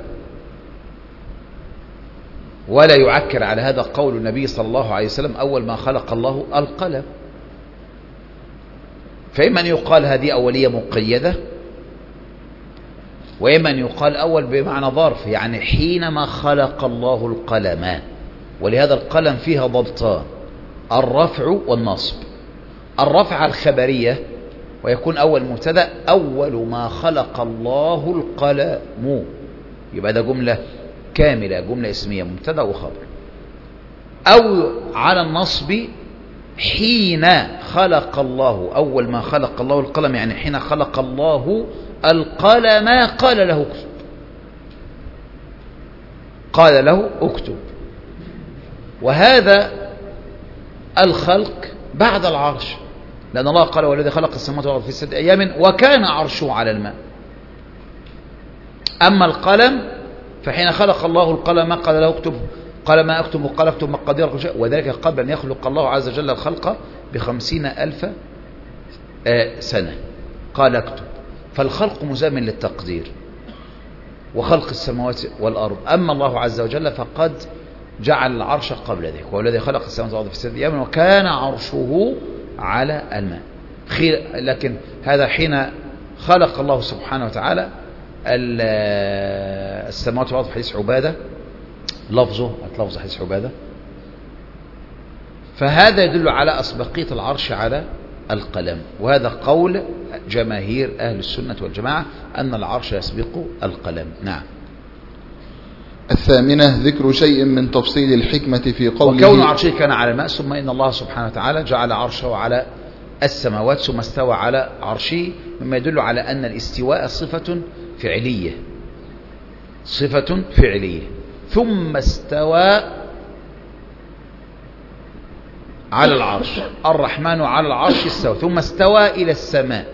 ولا يعكر على هذا قول النبي صلى الله عليه وسلم أول ما خلق الله القلم. فإما أن يقال هذه أولية مقيدة، وإما أن يقال أول بمعنى ظرف، يعني حينما خلق الله القلم. ولهذا القلم فيها ضبطان، الرفع والنصب. الرفع الخبرية ويكون أول مبتدأ، أول ما خلق الله القلم، يبقى ده جملة كاملة، جملة اسمية مبتدأ وخبر. أو على النصب حين خلق الله، أول ما خلق الله القلم يعني حين خلق الله القلم قال له اكتب، قال له اكتب. وهذا الخلق بعد العرش، لأن الله قال والذي خلق السماوات والأرض في ستة أيام وكان عرشه على الماء. أما القلم فحين خلق الله القلم قال له اكتب، قال ما أكتب، قال اكتب مقادير كل شيء. وذلك قبل أن يخلق الله عز وجل الخلق بخمسين ألف سنة قال اكتب. فالخلق مزامن للتقدير وخلق السماوات والأرض. أما الله عز وجل فقد جعل العرش قبل ذلك، والذي خلق السماوات والأرض في ستة أيام وكان عرشه على الماء. لكن هذا حين خلق الله سبحانه وتعالى السماوات والأرض في حديث عبادة، لفظه لفظ حديث عبادة، فهذا يدل على أسبقية العرش على القلم. وهذا قول جماهير أهل السنة والجماعة أن العرش يسبق القلم. نعم. الثامنة ذكر شيء من تفصيل الحكمة في قوله وكون عرشه كان على الماء، ثم إن الله سبحانه وتعالى جعل عرشه على السماوات ثم استوى على عرشه، مما يدل على أن الاستواء صفة فعلية، صفة فعلية. ثم استوى على العرش، الرحمن على العرش استوى، ثم استوى إلى السماء.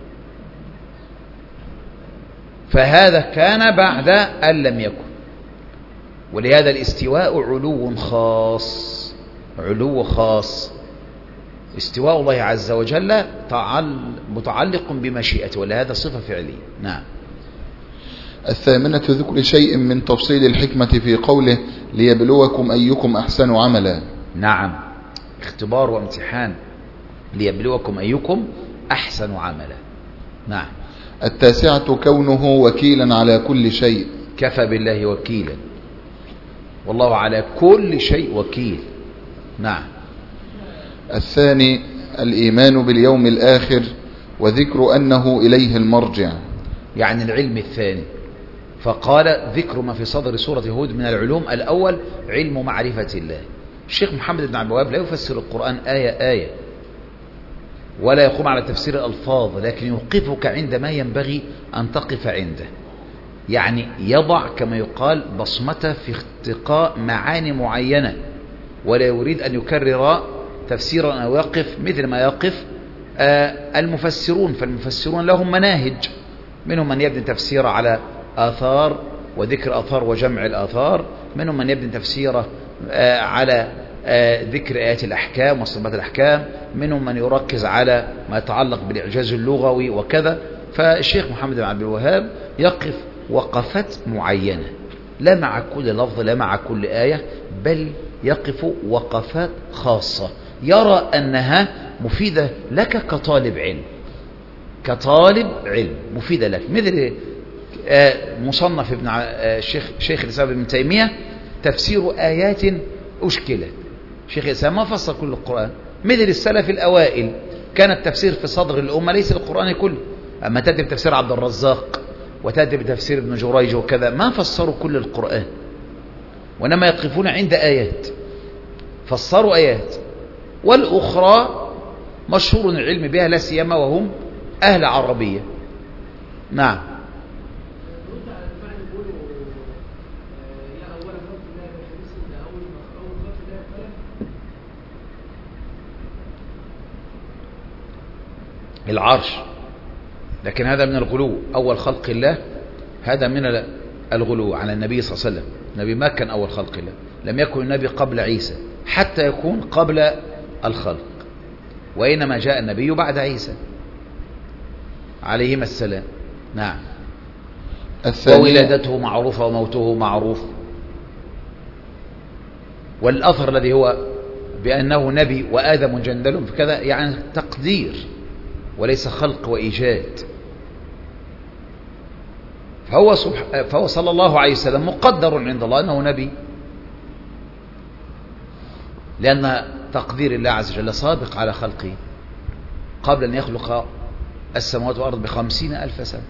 فهذا كان بعد أن لم يكن. ولهذا الاستواء علو خاص، علو خاص. استواء الله عز وجل متعلق بمشيئته، ولهذا صفة فعلية. نعم. الثامنة ذكر شيء من تفصيل الحكمة في قوله ليبلوكم أيكم أحسن عملا. نعم، اختبار وامتحان، ليبلوكم أيكم أحسن عملا. نعم. التاسعة كونه وكيلا على كل شيء. كفى بالله وكيلا، والله على كل شيء وكيل. نعم. الثاني الإيمان باليوم الآخر وذكر أنه إليه المرجع، يعني العلم الثاني. فقال ذكر ما في صدر سورة هود من العلوم. الأول علم معرفة الله. الشيخ محمد بن عبد الوهاب لا يفسر القرآن آية آية، ولا يقوم على تفسير الألفاظ، لكن يوقفك عند ما ينبغي أن تقف عنده. يعني يضع كما يقال بصمته في اختقاء معاني معينة، ولا يريد أن يكرر تفسيرا أو يقف مثل ما يقف المفسرون. فالمفسرون لهم مناهج، منهم من يبني تفسيره على آثار وذكر آثار وجمع الآثار، منهم من يبني تفسيره على ذكر آيات الأحكام وصفات الأحكام، منهم من يركز على ما يتعلق بالإعجاز اللغوي وكذا. فالشيخ محمد بن عبد الوهاب يقف وقفات معينة، لا مع كل لفظ لا مع كل آية، بل يقف وقفات خاصة يرى أنها مفيدة لك كطالب علم، كطالب علم مفيدة لك. مثل مصنف ابن الشيخ شيخ الإسلام ابن تيمية تفسير آيات أشكلت. شيخ الإسلام ما فسر كل القرآن، مثل السلف الأوائل كان التفسير في صدر الأمة ليس القرآن كله. أما تأتي بتفسير عبد الرزاق وتأتي بتفسير ابن جريج وكذا ما فسروا كل القرآن، وإنما يقفون عند آيات، فسروا آيات، والأخرى مشهور العلم بها لا سيما وهم أهل عربية. نعم. العرش، لكن هذا من الغلو. أول خلق الله هذا من الغلو على النبي صلى الله عليه وسلم. النبي ما كان أول خلق الله، لم يكن النبي قبل عيسى حتى يكون قبل الخلق، وإنما جاء النبي بعد عيسى عليهما السلام. نعم. وولادته معروفة وموته معروف. والأثر الذي هو بأنه نبي وآدم جندل فكذا يعني تقدير وليس خلق وإيجاد. فهو, سبح... فهو صلى الله عليه وسلم مقدر عند الله أنه نبي، لأن تقدير الله عز وجل سابق على خلقه قبل أن يخلق السماوات والأرض بخمسين ألف سنة،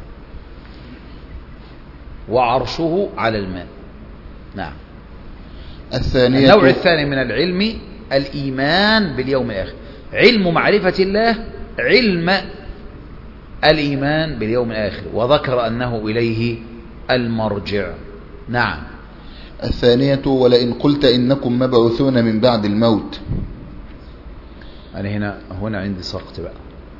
وعرشه على الماء. نعم. الثانية النوع الثاني من العلم الإيمان باليوم الآخر، علم معرفة الله، علم الإيمان باليوم الآخر، وذكر أنه إليه المرجع. نعم. الثانية ولئن قلت إنكم مبعوثون من بعد الموت. أنا هنا هنا عندي سقط بقى.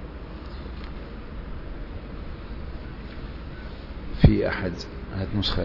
في أحد هات نسخة.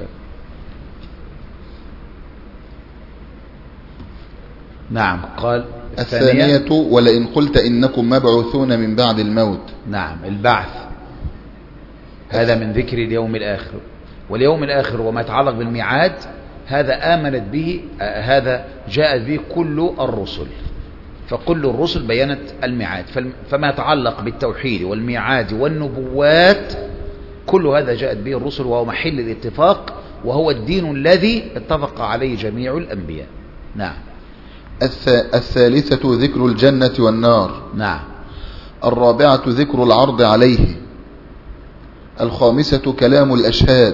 نعم. قال الثانية, الثانية ولئن قلت إنكم مبعوثون من بعد الموت. نعم. البعث هذا من ذكر اليوم الآخر، واليوم الآخر وما يتعلق بالميعاد هذا آمنت به، هذا جاءت به كل الرسل، فكل الرسل بينت الميعاد. فما يتعلق بالتوحيد والميعاد والنبوات كل هذا جاءت به الرسل، وهو محل الاتفاق، وهو الدين الذي اتفق عليه جميع الأنبياء. نعم. الثالثة ذكر الجنة والنار. نعم. الرابعة ذكر العرض عليه. الخامسة كلام الأشهاد.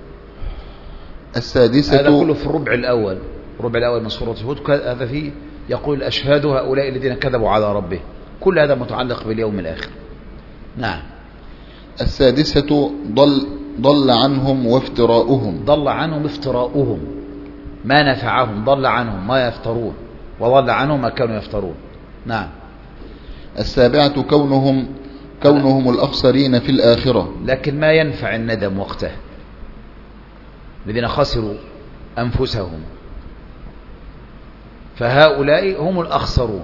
السادسة هذا كله في الربع الأول، الربع الأول من سورة هود. هذا فيه يقول الأشهاد هؤلاء الذين كذبوا على ربه، كل هذا متعلق باليوم الآخر. نعم. السادسة ضل, ضل عنهم وافتراؤهم. ضل عنهم افتراؤهم، ما نفعهم، ضل عنهم ما يفترون، وضل عنهم ما كانوا يفترون. نعم. السابعة كونهم كونهم الأخسرين في الآخرة، لكن ما ينفع الندم وقته، الذين خسروا أنفسهم، فهؤلاء هم الأخسرون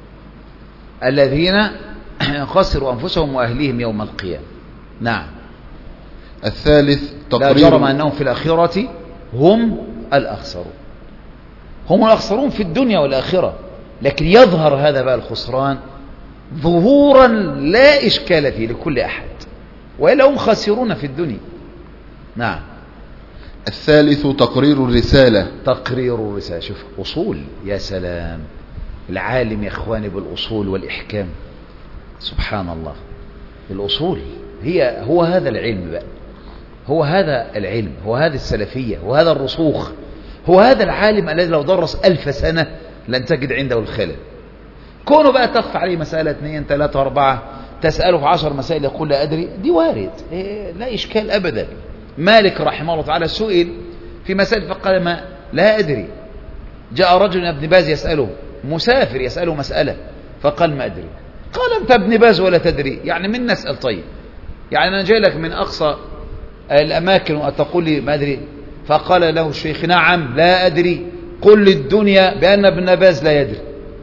الذين خسروا أنفسهم وأهليهم يوم القيامة. نعم. الثالث لا جرم أنهم في الآخرة هم الأخسرون، هم الأخسرون في الدنيا والآخرة، لكن يظهر هذا بقى الخسران ظهورا لا إشكال فيه لكل أحد، وإلا هم خاسرون في الدنيا. نعم. الثالث تقرير الرسالة. تقرير الرسالة. شوف أصول، يا سلام، العالم يا إخواني بالأصول والإحكام، سبحان الله. الأصول هي هو هذا العلم بقى، هو هذا العلم، هو هذه السلفية، هو هذا الرسوخ، هو هذا العالم الذي لو درس ألف سنة لن تجد عنده الخلل. كونه بقى تخفى عليه مسألة اثنين ثلاثة أربعة، تسأله في عشر مسائل يقول لا أدري، دي وارد، إيه لا إشكال أبدا. مالك رحمه الله تعالى سئل في مسائل فقال ما لا أدري. جاء رجل من ابن باز يسأله، مسافر يسأله مسألة فقال ما أدري. قال أنت ابن باز ولا تدري، يعني من نسأل؟ طيب يعني أنا جاي لك من أقصى الأماكن وتقول لي ما أدري؟ فقال له الشيخ نعم لا أدري، قل للدنيا بأن ابن باز لا يدري.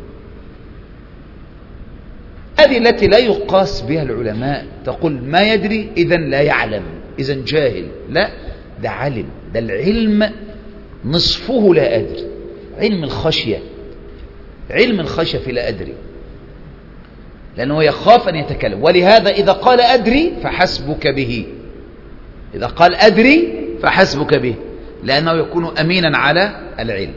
هذه التي لا يقاس بها العلماء، تقول ما يدري إذن لا يعلم، إذن جاهل. لا، ده علم، ده العلم نصفه لا أدري، علم الخشية، علم الخشية في لا أدري، لأنه يخاف أن يتكلم. ولهذا إذا قال أدري فحسبك به، إذا قال أدري فحسبك به، لأنه يكون أمينا على العلم.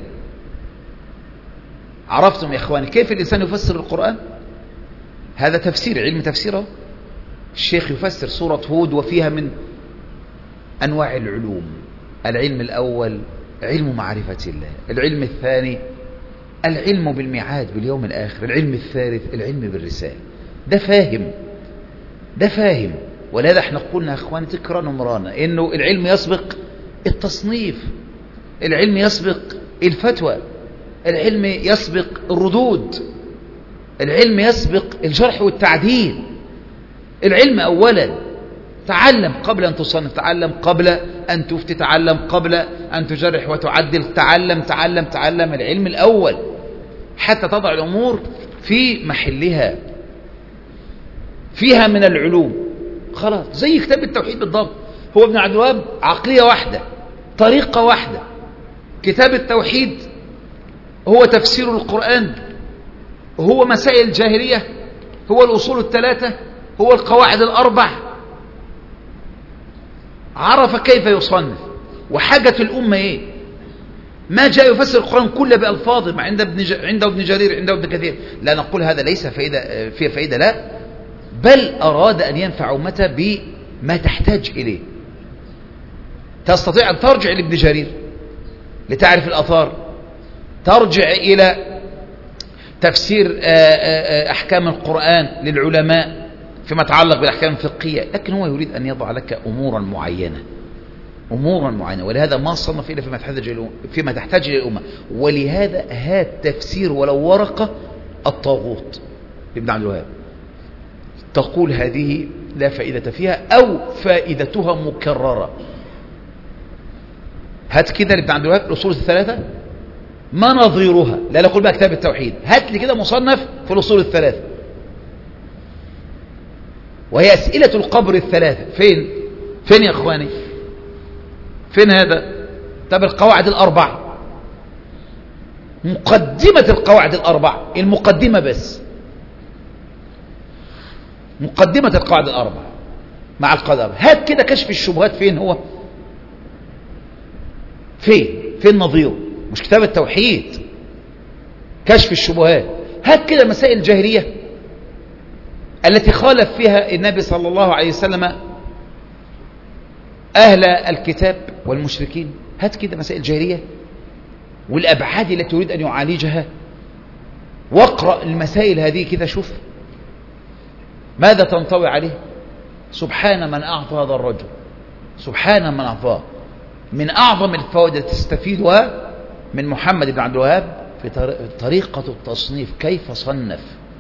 عرفتم يا إخواني كيف الإنسان يفسر القرآن؟ هذا تفسير، علم تفسيره. الشيخ يفسر سورة هود وفيها من أنواع العلوم. العلم الأول علم معرفة الله، العلم الثاني العلم بالميعاد باليوم الآخر، العلم الثالث العلم بالرسالة. ده فاهم، ده فاهم. ولهذا احنا قلنا يا اخواني تكرارا ومرانا انه العلم يسبق التصنيف، العلم يسبق الفتوى، العلم يسبق الردود، العلم يسبق الجرح والتعديل. العلم اولا، تعلم قبل ان تصنف، تعلم قبل ان تفتي، تعلم قبل ان تجرح وتعدل، تعلم تعلم تعلم. العلم الاول حتى تضع الامور في محلها، فيها من العلوم. خلاص زي كتاب التوحيد بالضبط، هو ابن عبد الوهاب عقلية واحدة، طريقة واحدة. كتاب التوحيد هو تفسير القرآن، هو مسائل الجاهلية، هو الأصول الثلاثة، هو القواعد الأربع. عرف كيف يصنف وحاجة الأمة إيه. ما جاء يفسر القرآن كله بألفاظه، مع عند ابن عنده ابن جرير، عنده ابن كثير. لا نقول هذا ليس فائدة فيه فائدة، لا، بل أراد أن ينفع أمته بما تحتاج إليه. تستطيع أن ترجع لابن جرير لتعرف الآثار، ترجع إلى تفسير أحكام القرآن للعلماء فيما يتعلق بالأحكام الفقهية، لكن هو يريد أن يضع لك أمورا معينة، أمورا معينة. ولهذا ما صنف إلا فيما تحتاج فيما تحتاج إلى الأمة. ولهذا هات تفسير ولو ورقة الطاغوت ابن عبد الوهاب، تقول هذه لا فائدة فيها أو فائدتها مكررة. هات كده لابن عبد الوهاب الأصول الثلاثة ما نظيرها، لا نقول بقى كتاب التوحيد، هات لي كده مصنف في الأصول الثلاثة وهي أسئلة القبر الثلاثة. فين فين يا أخواني؟ فين هذا؟ طب القواعد الأربع، مقدمة القواعد الأربع، المقدمة بس، مقدمة القواعد الأربع مع القدر. هات كده كشف الشبهات، فين هو؟ فين فين نظيره؟ مش كتاب التوحيد، كشف الشبهات. هات كده مسائل الجاهلية التي خالف فيها النبي صلى الله عليه وسلم أهل الكتاب والمشركين. هات كده مسائل الجاهلية والأبعاد التي يريد أن يعالجها، واقرأ المسائل هذه كده، شوف ماذا تنطوي عليه. سبحان من أعطى هذا الرجل، سبحان من أعطاه. من أعظم الفوائد التي تستفيدها من محمد بن عبد الوهاب في طريقة التصنيف، كيف صنف،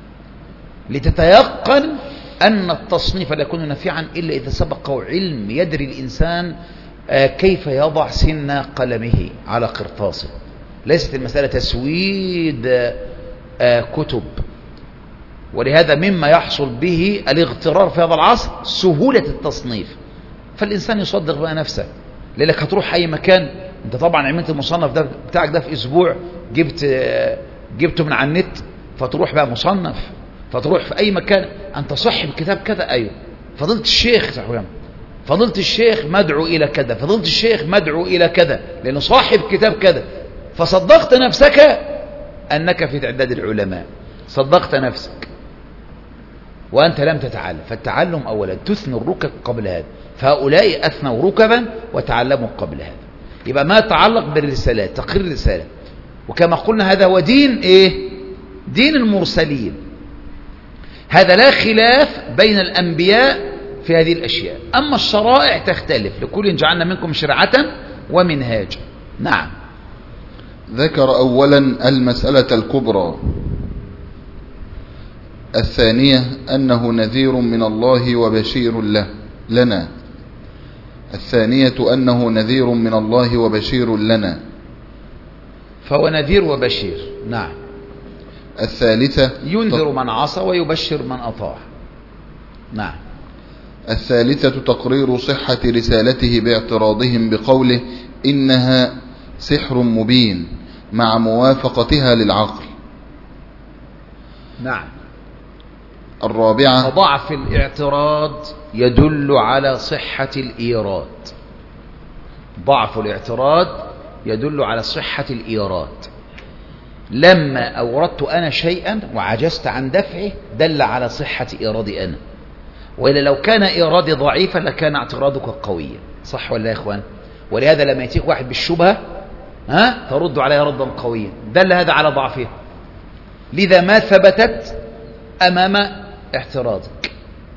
لتتيقن أن التصنيف لا يكون نافعا إلا إذا سبقه علم، يدري الإنسان كيف يضع سن قلمه على قرطاسه. ليست المسألة تسويد كتب. ولهذا مما يحصل به الاغترار في هذا العصر سهولة التصنيف، فالإنسان يصدق بقى نفسه. لأنك هتروح أي مكان، أنت طبعا عملت المصنف ده بتاعك ده في أسبوع، جبت جبته من على النت، فتروح بقى مصنف، فتروح في أي مكان أنت صاحب كتاب كذا، أيوه فضلت الشيخ، فضلت الشيخ مدعو إلى كذا، فضلت الشيخ مدعو إلى كذا، لأنه صاحب كتاب كذا، فصدقت نفسك أنك في تعداد العلماء، صدقت نفسك وأنت لم تتعلم. فالتعلم أولا، تثني الركب قبل هذا، فهؤلاء أثنوا ركبا وتعلموا قبل هذا. يبقى ما يتعلق بالرسالات، تقرير الرسالة، وكما قلنا هذا هو دين إيه؟ دين المرسلين. هذا لا خلاف بين الأنبياء في هذه الأشياء. أما الشرائع تختلف، لكل جعلنا منكم شرعة ومنهاجا. نعم. ذكر أولا المسألة الكبرى، الثانية أنه نذير من الله وبشير له لنا الثانية أنه نذير من الله وبشير لنا، فهو نذير وبشير. نعم. الثالثة ينذر من عصى ويبشر من أطاع. نعم. الثالثة تقرير صحة رسالته باعتراضهم بقوله إنها سحر مبين مع موافقتها للعقل. نعم. الرابعة فضعف الاعتراض يدل على صحة الإيراد. ضعف الاعتراض يدل على صحة الإيراد. لما أوردت أنا شيئا وعجزت عن دفعه دل على صحة إيرادي أنا، وإلا لو كان إيرادي ضعيفا لكان اعتراضك قويا. صح ولا يا إخوان؟ ولهذا لما يأتيك واحد بالشبهة ها ترد عليه ردا قويا، دل هذا على ضعفه، لذا ما ثبتت أمام اعتراضك.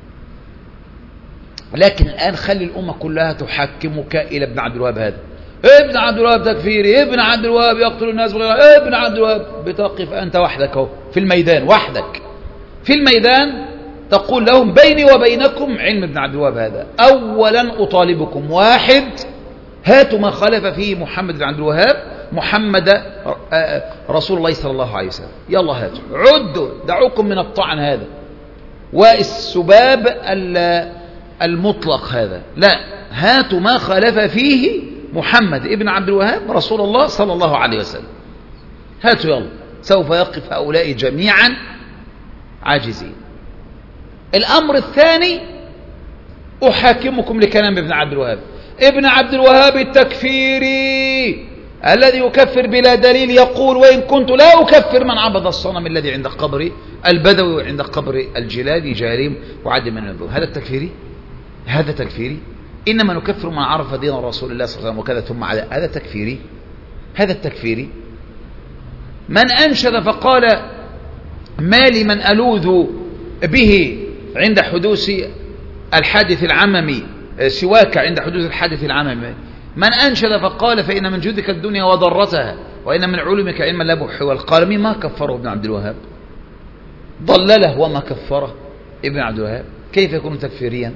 لكن الآن خلي الأمة كلها تحكمك إلى ابن عبد الوهاب. هذا ابن عبد الوهاب تكفيري، ابن عبد الوهاب يقتل الناس بغير ابن عبد الوهاب. بتقف أنت وحدك اهو في الميدان، وحدك في الميدان تقول لهم بيني وبينكم علم ابن عبد الوهاب هذا. أولا أطالبكم، واحد، هاتوا ما خالف فيه محمد بن عبد الوهاب محمد رسول الله صلى الله عليه وسلم. يلا هاتوا، عدوا، دعوكم من الطعن هذا والسباب المطلق هذا. لا، هاتوا ما خالف فيه محمد ابن عبد الوهاب رسول الله صلى الله عليه وسلم. هاتوا يلا، سوف يقف هؤلاء جميعا عاجزين. الأمر الثاني أحاكمكم لكلام ابن عبد الوهاب. ابن عبد الوهاب التكفيري الذي يكفر بلا دليل يقول وإن كنت لا أكفر من عبد الصنم الذي عند قبر البدوي وعند قبر الجلالي جاريم وعد من النبوة. هذا التكفيري، هذا تكفيري. إنما نكفر من عرف دين رسول الله صلى الله عليه وسلم وكذا ثم على. هذا تكفيري، هذا التكفيري. من أنشد فقال ما لي من ألوذ به عند حدوث الحادث العممي سواك عند حدوث الحادث العممي. من أنشد فقال فإن من جودك الدنيا وضرتها وإن من علومك علم اللبح والقلم. ما كفره ابن عبد الوهاب، ضلله وما كفره ابن عبد الوهاب. كيف يكون تكفيريا؟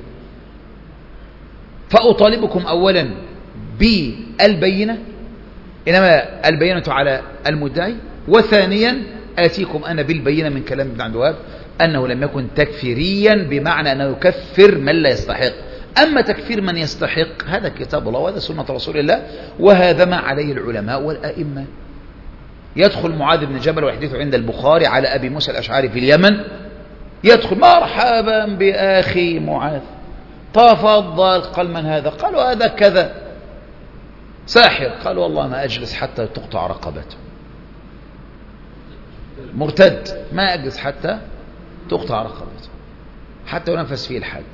فأطالبكم أولا بالبينة، إنما البينة على المدعي، وثانيا آتيكم أنا بالبينة من كلام ابن عبد الوهاب أنه لم يكن تكفيريا بمعنى أنه يكفر من لا يستحق. أما تكفير من يستحق هذا كتاب الله وهذا سنة رسول الله، وهذا ما عليه العلماء والأئمة. يدخل معاذ بن جبل والحديث عند البخاري على أبي موسى الأشعري في اليمن، يدخل مرحبا بأخي معاذ، تفضل. قال من هذا؟ قالوا هذا كذا ساحر. قالوا والله ما أجلس حتى تقطع رقبته. مرتد، ما أجلس حتى تقطع رقبته حتى ينفذ فيه الحد.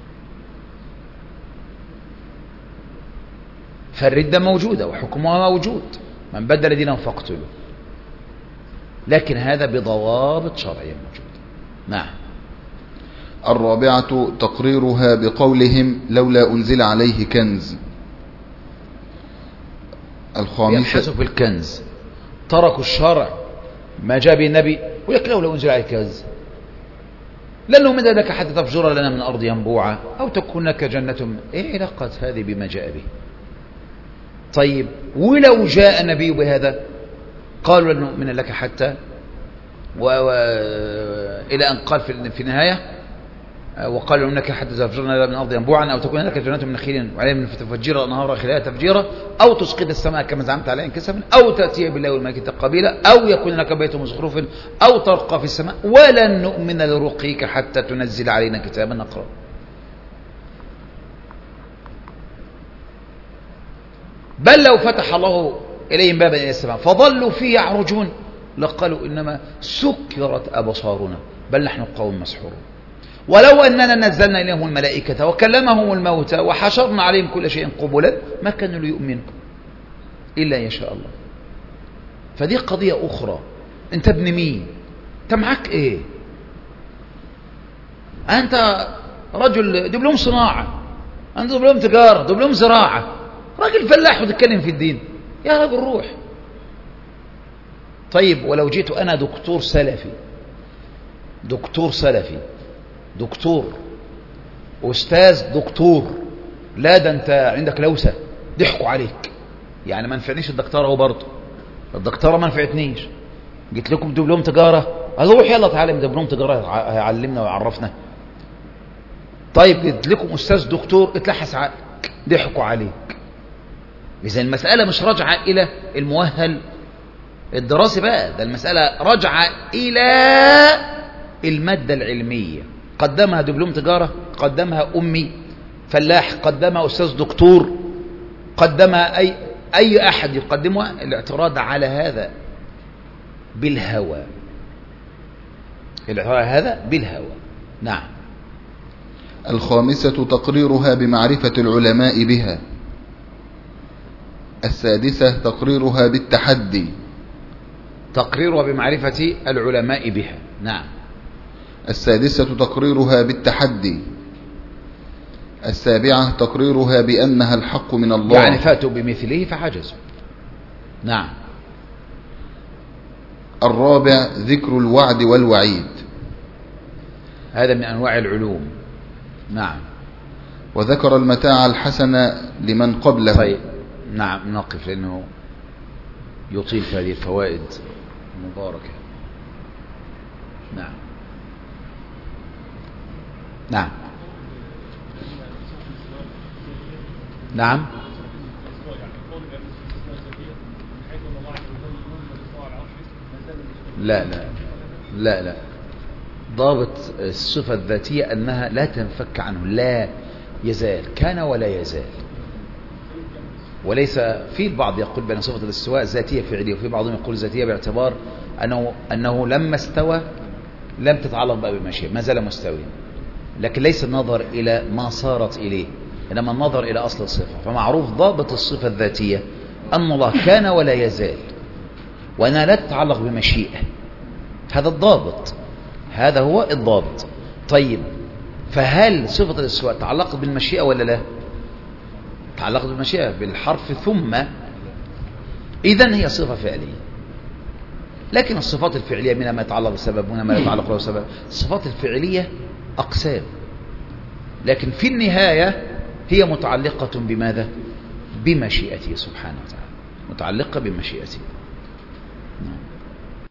فالردة موجودة وحكمها موجود، من بدل دينه فاقتله، لكن هذا بضوابط شرعية موجودة. نعم. الرابعة تقريرها بقولهم لولا أنزل عليه كنز. الخامسة يبحثوا في الكنز، تركوا الشرع ما جاء به النبي ولك لولا أنزل عليه كنز لأنه مدى لك حتى تفجر لنا من أرض ينبوعا أو تكون لك جنة من... إيه علاقة هذه بما جاء به؟ طيب ولو جاء النبي بهذا قالوا لن نؤمن لك حتى و... و... إلى أن قال في, في النهاية وقالوا إنك حتى تفجرنا من أرض ينبوعا أو تكون لك جنة من نخيل وعليه من فتفجر الأنهار خلالها تفجيرا أو تسقط السماء كما زعمت عليه كسفا أو تأتي بالله والملائكة قبيلا أو يكون لك بيت من زخرف أو ترقى في السماء ولن نؤمن لرقيك حتى تنزل علينا كتابا نقرأ. بل لو فتح الله إليهم بابا إلى السماء فظلوا فيه يعرجون لقالوا إنما سكرت أبصارنا بل نحن قوم مسحورون. ولو أننا نزلنا إليهم الملائكة وكلمهم الموتى وحشرنا عليهم كل شيء قبلا ما كانوا ليؤمنوا إلا يشاء الله. فدي قضية أخرى. أنت ابن مين؟ انت معاك ايه؟ انت رجل دبلوم صناعة، انت دبلوم تجارة، دبلوم زراعة، راجل فلاح وتتكلم في الدين، يا راجل روح. طيب ولو جيت انا دكتور سلفي، دكتور سلفي، دكتور استاذ دكتور، لا ده انت عندك لوسة، ضحكوا عليك، يعني ما نفعنيش الدكتورة هو برضه، الدكتورة ما نفعتنيش، جيت لكم دبلوم تجارة، اروح يلا تعلم دبلوم تجارة هيعلمنا ويعرفنا. طيب جيت لكم استاذ دكتور، اتلحس عقلك، ضحكوا عليك. اذا المسألة مش راجعة الى المؤهل الدراسي بقى، ده المسألة راجعة الى المادة العلمية، قدمها دبلوم تجارة، قدمها امي فلاح، قدمها استاذ دكتور، قدمها اي اي احد يقدمها. الاعتراض على هذا بالهوى، الاعتراض على هذا بالهوى. نعم. الخامسة تقريرها بمعرفة العلماء بها. السادسة تقريرها بالتحدي، تقريرها بمعرفة العلماء بها. نعم. السادسة تقريرها بالتحدي. السابعة تقريرها بأنها الحق من الله، يعني فاتوا بمثله فعجزوا. نعم. الرابع ذكر الوعد والوعيد، هذا من أنواع العلوم. نعم. وذكر المتاع الحسن لمن قبله. طيب نعم، نقف لأنه يطيل في هذه الفوائد المباركة. نعم. نعم. نعم. لا لا لا لا ضابط الصفة الذاتية أنها لا تنفك عنه، لا يزال، كان ولا يزال. وليس في البعض يقول بأن صفة الاستواء ذاتية فعلية، وفي بعضهم يقول ذاتية باعتبار أنه, أنه لما استوى لم تتعلق بقى بمشيئة، ما زال مستويا، لكن ليس النظر إلى ما صارت إليه، إنما النظر إلى أصل الصفة. فمعروف ضابط الصفة الذاتية أن الله كان ولا يزال، وأنها لا تتعلق بمشيئة، هذا الضابط، هذا هو الضابط. طيب فهل صفة الاستواء تعلقت بالمشيئة ولا لا؟ تعلقت بالمشيئة بالحرف ثم، إذن هي صفة فعلية. لكن الصفات الفعلية منها ما يتعلق بسبب، منها ما لا يتعلق له سبب. الصفات الفعلية أقسام، لكن في النهاية هي متعلقة بماذا؟ بمشيئته سبحانه وتعالى، متعلقة بمشيئته.